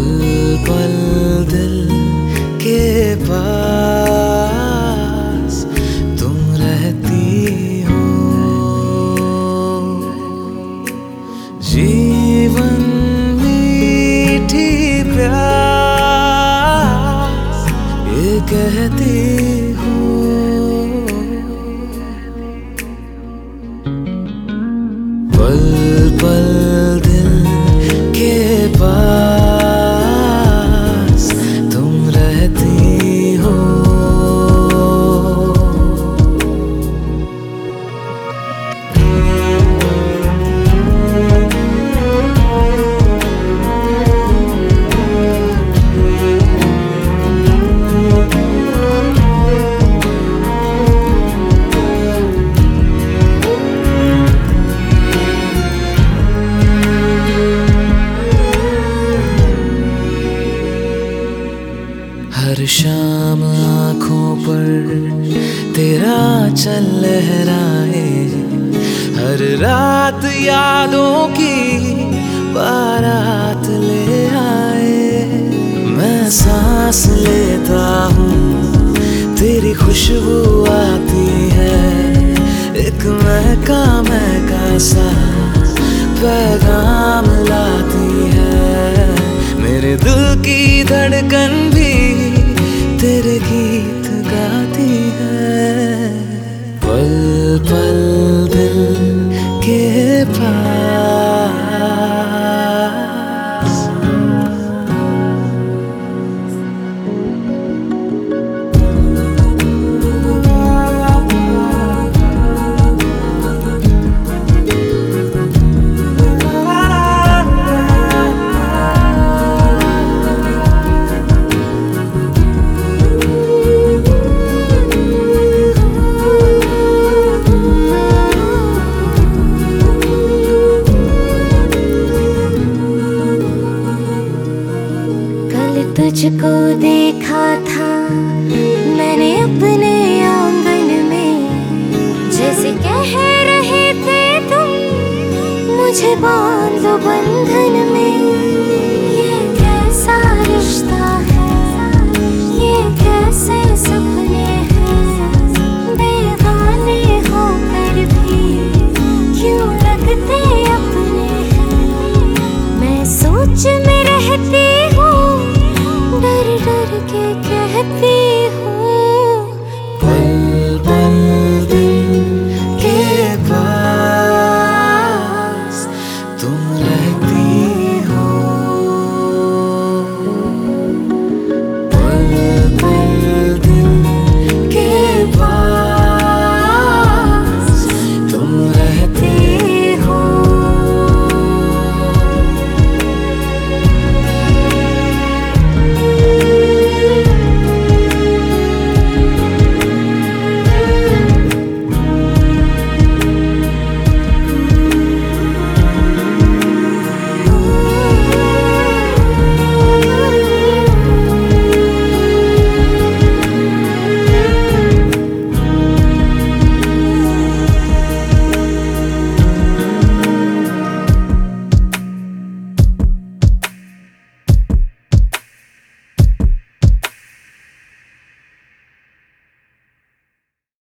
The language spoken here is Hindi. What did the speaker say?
पल पल दिल के पास तुम रहती हो। जीवन मीठी प्यास ये कहती हो। पल पल दिल के पास तुम रहती हो। हर शाम आँखों पर तेरा चल लहराए, हर रात यादों की बारात ले आए। मैं सांस लेता हूँ तेरी खुशबू आती है, एक महका सा पैगाम लाती है। मेरे दिल की धड़कन भी तेरे गीत गाती है। पल पल दिल के पास तुझको देखा था मैंने अपने आंगन में, जैसे कह रहे थे तुम मुझे बांधो बंधन